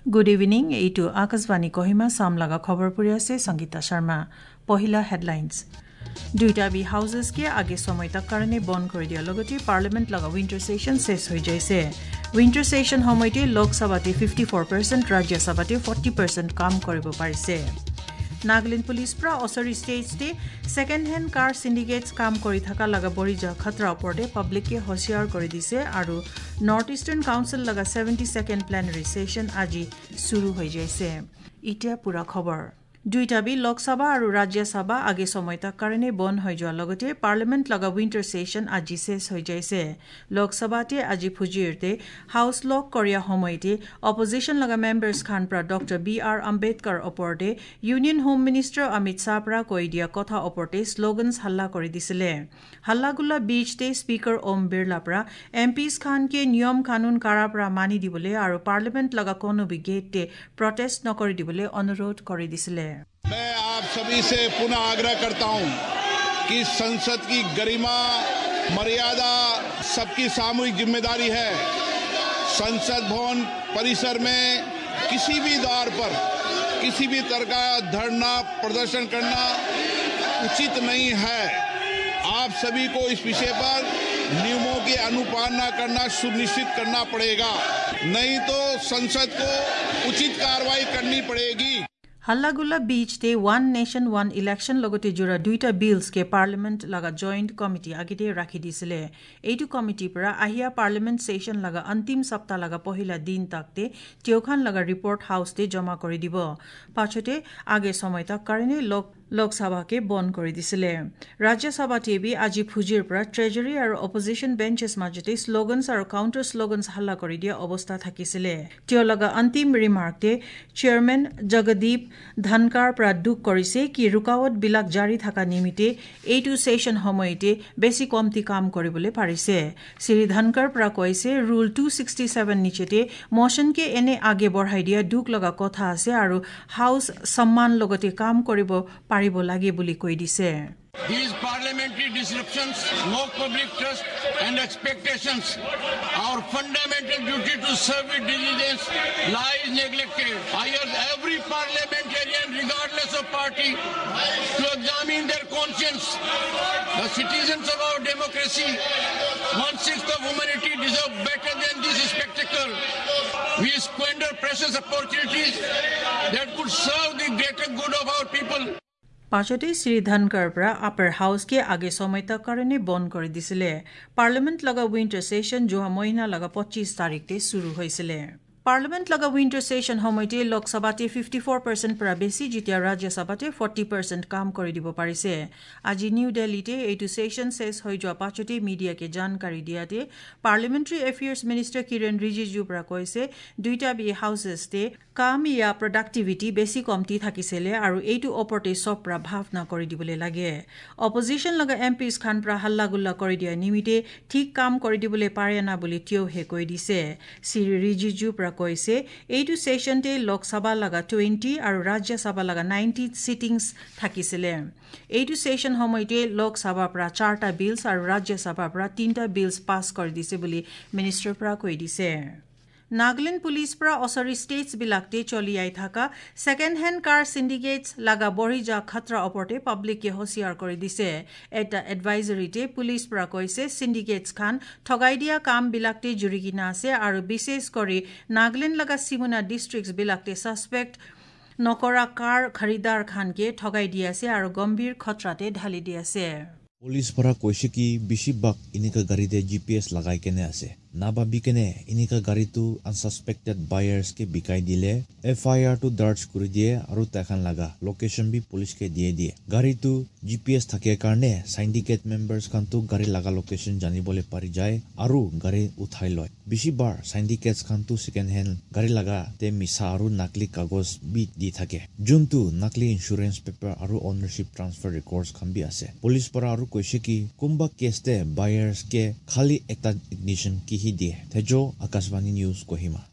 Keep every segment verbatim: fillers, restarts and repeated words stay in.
Good evening, এইটো আকাশবাণী কহিমা সামলাগা খবর পড়ে আছে সঙ্গীতা শর্মা পহিলা হেডলাইন্স দুইটা বি হাউসেস কে আগে সময় তক কারণে বন্ধ করে দিয়া লগতে পার্লামেন্ট লাগা উইন্টার সেশন শেষ হয়ে যাইছে উইন্টার সেশন সময়তে লোকসভাতে fifty-four percent রাজ্যসভাতে forty percent কাম কৰিব পাৰিছে Nagaland Police pra Osori States de second hand car syndicates kam kori thaka laga bori ja khatra oporde public ke hosiar kori dise aru Northeastern Council laga seventy-second plenary session aji suru hoi jaise itia pura khobor দুইটা বি লোকসভা আৰু ৰাজ্যসভা আগে সময় তক কাৰণে বন্ধ হৈ যোৱা লগতে পাৰ্লিমেন্ট লগা উইন্টাৰ সেশন আজি শেষ হৈ যাইছে লোকসভাতে আজি ফুজিৰতে হাউস লক কৰিয়া সময়তে অপজিশন লগা মেম্বাৰ্স খান প্ৰা ডক্টৰ বি আৰ আম্বেদকাৰ ওপৰতে union home minister Amit Shah প্ৰা কৈ দিয়া কথা ওপৰতে স্লোগানছ হাল্লা কৰি দিছিলে হাল্লাগুল্লা বিচতে স্পিকাৰ ওম বিৰলা প্ৰা এমপিস খান কে নিয়ম কানুন কাৰা প্ৰা মানি দিবলে আৰু পাৰ্লিমেন্ট লগা কোনো বি গেটতে প্ৰটেষ্ট নকৰি দিবলে অনুৰোধ কৰি দিছিলে मैं आप सभी से पुनः आग्रह करता हूं कि संसद की गरिमा मर्यादा सबकी सामूहिक जिम्मेदारी है संसद भवन परिसर में किसी भी द्वार पर किसी भी तरह का धरना प्रदर्शन करना उचित नहीं है आप सभी को इस विषय पर नियमों की अनुपालना करना सुनिश्चित करना पड़ेगा नहीं तो संसद को उचित कार्रवाई करनी पड़ेगी Hallagula Beach de One Nation One Election logote jura duita bills ke parliament laga joint committee agite rakhi disile eitu committee para ahia parliament session laga antim sapta laga pohila din takte tiokhan laga report house te jama kori dibo pachote age somoy tak karone lok Lok Sabha কে বন কৰি দিছিলে Rajya Sabha TV আজি ফুজিৰ পৰা treasury আৰু opposition benches মাজতে স্লোগানছ আৰু counter স্লোগানছ হাল্লা কৰি দিয়া অৱস্থা থাকিছিলে তিয় লগা अंतिम ৰিমাৰ্কতে চেয়াৰমেন জগদীপ ধনকাৰ পৰা দুখ কৰিছে কি ৰুকাৱত বিলাক জাৰি থকা নিমিতে এইটো সেশন সময়তে বেছি কমতি কাম কৰিবলৈ পাৰিছে শ্ৰী ধনকাৰ পৰা কৈছে ৰুল two sixty-seven নিচেতে মোশন কে এনে আগে বঢ়াই দিয়া দুখ লগা কথা আছে আৰু হাউস সম্মান লগতে কাম কৰিব পাৰিব লাগে বুলি কৈ দিছে These parliamentary disruptions, no public trust and expectations. Our fundamental duty to serve with diligence lies neglected. I urge every parliamentarian, regardless of party, to examine their conscience. The citizens of our democracy, one-sixth of humanity, deserve better than this spectacle. We squander precious opportunities that could serve the greater good of our people. পাছতে শ্ৰী ধনকাৰ পৰা upper হাউস কে আগে সময় তক কাৰণে বন্ধ কৰি দিছিলে পাৰ্লিমেন্ট লগা উইন্টাৰ সেশন যোৱা মহিনা লগা twenty-five তাৰিখতে শুরু হৈছিলে পাৰ্লিমেন্ট লগা উইন্টাৰ সেশন সময়তে লোকসভাতে fifty-four percent পৰা বেছি যেতিয়া ৰাজ্যসভাতে forty percent কাম কৰি দিব পাৰিছে আজি নিউ দিল্লীতে এইটো সেশন শেষ হৈ যোৱা পাছতে মিডিয়াকে জানকাৰী দিয়াতে পাৰ্লিমেন্টাৰী এফেয়াৰ্স মিনিষ্টাৰ কিৰণ ৰিজিজু পৰা কৈছে দুইটা বি হাউসেছতে কাম ইয়া প্ৰডাক্টিভিটি বেছি কমতি থাকিছিলে আৰু এইটো ওপৰতে সব পৰা ভাৱনা কৰি দিবলৈ লাগে অপজিশন লগা এমপিস খান পৰা হাল্লাগুল্লা কৰি দিয়া নিমিতে ঠিক কাম কৰি দিবলৈ পাৰে না বুলি তিও হে কৈ দিছে শ্ৰী ৰিজিজু পৰা কৈছে এইটো সেশনতে লোকসভা লগা twenty আৰু ৰাজ্যসভা লগা ninety সিটিংস থাকিছিলে এইটো সেশন সময়তে লোকসভা পৰা চাৰটা বিলছ আৰু ৰাজ্যসভা পৰা তিনটা বিলছ পাস কৰি দিছে বুলি মিনিষ্টাৰ পৰা কৈ দিছে Nagaland Police pra Osori States bilakte choli ai thaka second hand car syndicates laga bori ja khatra oporte public ke hosiar kori dise eta advisory te police pra koise syndicates khan thogai dia kam bilakte jurigina ase aru bishesh kori Nagaland laga Simona districts bilakte suspect nokora car kharidar khan ke thogai dia ase aru gambhir khatrate dhali dia ase Police para koise ki bishi bak inika gari de G P S lagai kene ase naba bikene inika gari tu unsuspected buyers ke bikai dile F I R tu darts kuri die aru takhan laga location bi police ke die die gari tu G P S thake karne syndicate members kan tu gari laga location jani bole pari jay aru gari uthai loy bishi bar syndicates kan tu second hand gari laga te misa aru nakli kagos bi di thake juntu nakli insurance paper aru ownership transfer records kan bi ase police para aru koise ki kumba case te buyers ke khali ekta ignition ki hi die tejo Akashvani News Kohima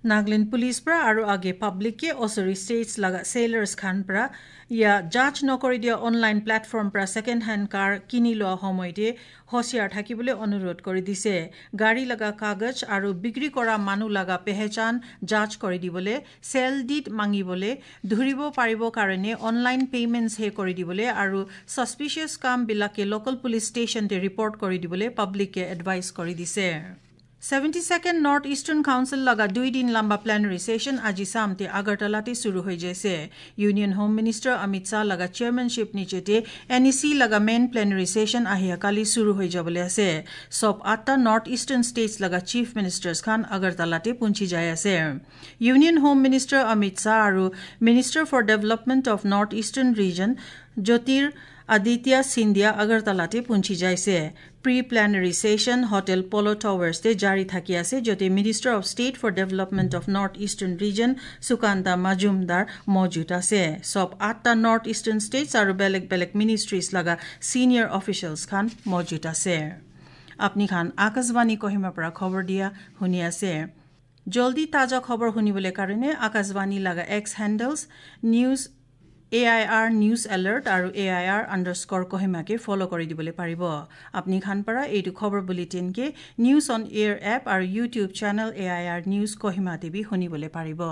Nagaland police pra aru age public ke osori states laga sailors khan pra ya judge nokori dia online platform pra second hand car kini lo homoite hosiar thakibole অনুরোধ কৰি দিছে গাড়ী লগা কাগজ আৰু বিক্ৰী কৰা মানুহ লগা পেহচান যাচ কৰি দিবলে সেল ডিড মাঙ্গিবলে ধৰিব পাৰিব কাৰণে অনলাইন পেমেন্টস হে কৰি দিবলে আৰু সসপিশিয়াস কাম বিলাকে লোকাল পুলিশ স্টেশন তে ৰিপৰ্ট কৰি দিবলে পাব্লিক কে এডভাইস কৰি দিছে seventy-second North Eastern Council laga দুই দিন lamba plenary session aji samte Agartala te shuru hoi jaise Union Home Minister Amit Shah laga chairmanship nichete N E C laga main plenary session ahia kali shuru hoi jabole ase sob atta North Eastern states laga chief ministers khan Agartala te punchi jai ase Union Home Minister Amit Shah aru Minister for Development of North Eastern Region Jyotir Aditya Scindia Agartala te punchi jaise pre-plenary session Hotel Polo Towers te jari thaki ase jote Minister of State for Development of North Eastern Region Sukanta Majumdar mojud ase sob atta North Eastern states aru belek belek ministries laga senior officials khan mojud ase apni khan Akashvani Kohima pra khobor dia huni ase joldi taja khobor hunibole karone Akashvani laga X handles news A I R News Alert aru A I R underscore Kohima ke follow kori dibole paribo apni khan para eitu khobor bulletin ke News on Air app aru YouTube channel A I R News Kohima te bi hunibole paribo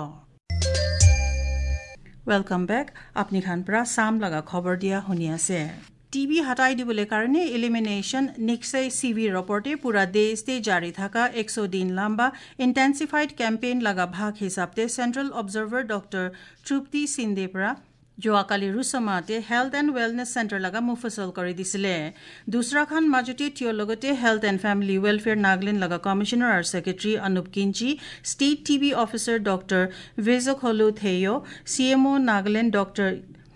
Welcome back apni khan para sam laga khobor dia huni ase T B hatai dibole karone elimination Niksai C V reporte pura desh te jari thaka one hundred din lamba intensified campaign laga bhag hisabte Central Observer Doctor Trupti Sindepra Joakali Rusamate Health and Wellness Center laga mufasal kori disile dusra khan majuti tio logote Health and Family Welfare Nagaland laga Commissioner or Secretary Anup Kinchi State T B Officer Doctor Vezokholu Theyo C M O Nagaland Doctor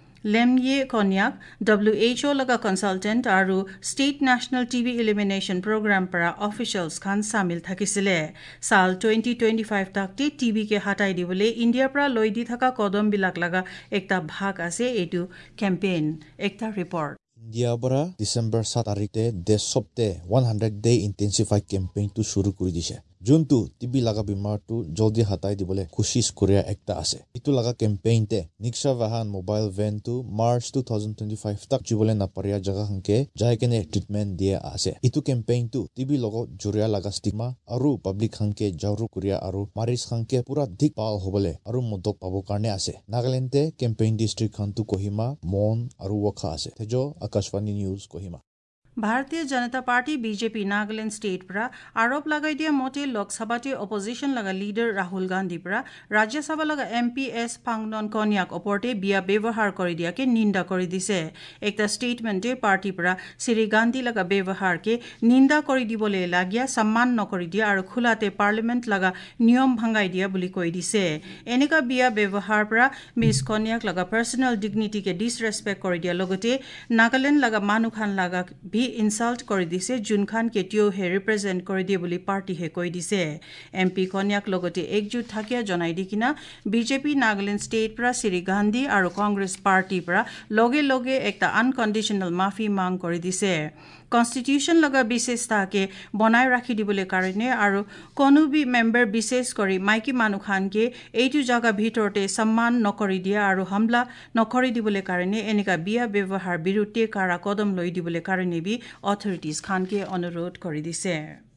Lemye Konyak W H O laga consultant aru State National T B Elimination Program para officials khan samil thakisile sal twenty twenty-five takte T B ke hatai dibole India pra loidi thaka kodam bilak laga ekta bhag ase etu campaign ekta report India bara December seven tarikte desh sobte one hundred day intensified campaign tu shuru kori dise Juntu T B laga bimar tu joldi hatai dibole koshish korea ekta ase itu laga campaign te Niksha Vahan mobile van tu March twenty twenty-five tak jibole naparia jaga hanke jai kene treatment dia ase itu campaign tu T B logo juria laga stigma aru public hanke jauru korea aru maris hanke pura dik pal hobole aru modok pabo karne ase Nagaland te campaign district khan tu Kohima Mon aru Wakha ase tejo Akashvani News Kohima Bharatiya Janata Party B J P Nagaland State pra arop lagai dia mote Lok Sabha te opposition laga leader Rahul Gandhi pra Rajya Sabha laga M P S Pangnon Konyak oporte bia ବ୍ୟବহাৰ কৰি দিয়া ke ninda কৰি দিছে একটা statement te party pra Sri Gandhi laga ব্যৱহাৰ ke ninda কৰি dibole লাগিয়া সম্মান নকৰি দিয়া আৰু খুলাতে parliament laga নিয়ম ভাঙাই দিয়া বুলি কৈ দিছে এনেকা bia ব্যৱহাৰ pra Miss Konyak laga personal dignity ke disrespect কৰি দিয়া লগতে Nagaland laga মানুখান laga bhi insult kori dise Junkhan ketio he represent kori die boli party he koi dise M P Konyak logote ekjut thakia jonai dikina B J P Nagaland State pra Sri Gandhi aru Congress party pra loge loge ekta unconditional maafi mang kori dise Constitution laga bisesta ke bonai rakhi dibole karone aru konu bi member bises kori maiki manukhan ke eitu jaga bhitorte सम्मान नकरि दिया आरो हमला नकरि दिबले कारणे Aneka बिया व्यवहार बिरुते कारा कदम लई दिबले कारणे बि अथॉरिटीज खान के अनुरोध करि दिसे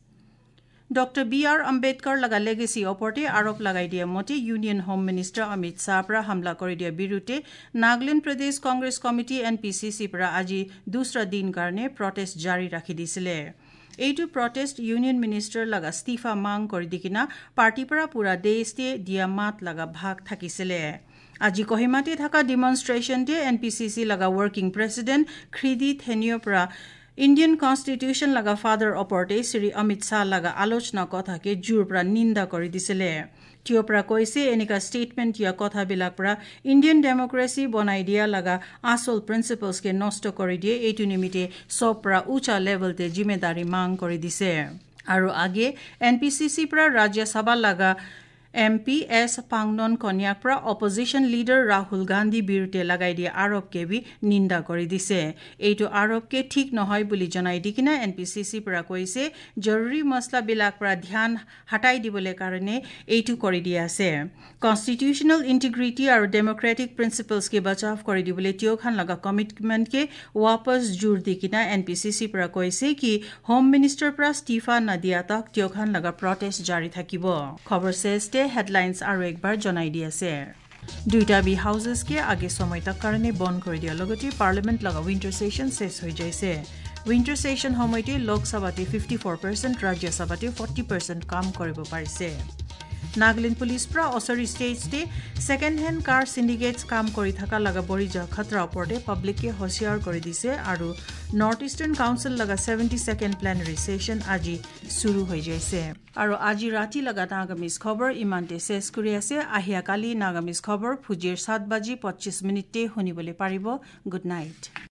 Doctor B R Ambedkar laga legacy oporte arop lagai dia mote Union Home Minister Amit Shah pra hamla kori dia birute Nagaland Pradesh Congress Committee N P C C pra aji dusra din karne protest jari rakhi disile এইটো protest union minister laga istifa mang kori dikina party para pura desh te dia mat laga bhag thakisile aji Kohimate thaka demonstration te N P C C laga working president Khridi Thenio pra Indian Constitution laga father oporte Sri Amit Shah laga alochna kotha ke jur pra ninda kori disile Tiopra koise enika statement ya kotha bilak pra Indian democracy bonai dia laga asol principles ke nosto kori die eitu nimite sopra ucha level te jimedari mang kori dise aru age N P C C pra Rajya Sabha laga M P S Phangnon Konyak পৰা opposition leader Rahul Gandhi বিৰুদ্ধে লগাই দিয়া আৰোপকে B নিন্দা কৰি দিছে এইটো আৰোপকে ঠিক নহয় বুলি জনাই দি কিনা এন পি চি চি পৰা কৈছে জৰুৰী মছলাবিলাক পৰা ধ্যান হটাই দিবলৈ কাৰণে এইটো কৰি দিয়া আছে কনষ্টিটিউশনেল ইন্টিগ্ৰিটি আৰু ডেমোক্ৰেটিক প্ৰিন্সিপলছ কে বচাव কৰি দিবলৈ তিওখান লগা কমিটমেন্ট কে वापस জোৰ দি কিনা এন পি চি চি পৰা কৈছে কি হোম মিনিষ্টাৰ পৰা ষ্টিফা নাদিয়া তক তিওখান লগা প্ৰটেষ্ট জাৰি থাকিব খবৰ শেষতে হেডলাইন্স আৰু একবাৰ জনাই দি আছে দুইটা বি হাউসেস के आगे समय तक কাৰণে বন্ধ কৰি দিয়া লগতে পাৰ্লিমেন্ট লগা উইন্টাৰ সেশন শেষ হৈ যাইছে উইন্টাৰ সেশন সময়তে লোকসভাতে fifty-four percent ৰাজ্যসভাতে forty percent কাম কৰিব পাৰিছে নাগালেণ্ড পুলিচ পৰা অসৰি ষ্টেটে সেকেন্ড হ্যান্ড কাৰ সিন্ডিকেটস কাম কৰি থকা লগা বৰি যা খতৰা ওপৰতে পাব্লিককে হছিয়াৰ কৰি দিছে আৰু নৰ্থ ইষ্টাৰ্ণ কাউন্সিল লগা seventy-second প্লেনাৰী সেশন আজি শুৰু হৈ যাইছে আৰু আজি ৰাতি লগা নাগামিজ খবৰ ইমানতে শেষ কৰি আছে আহিয়া কালি নাগামিজ খবৰ ফুজিৰ seven বাজি twenty-five মিনিটে শুনিবলৈ পাৰিব গুড নাইট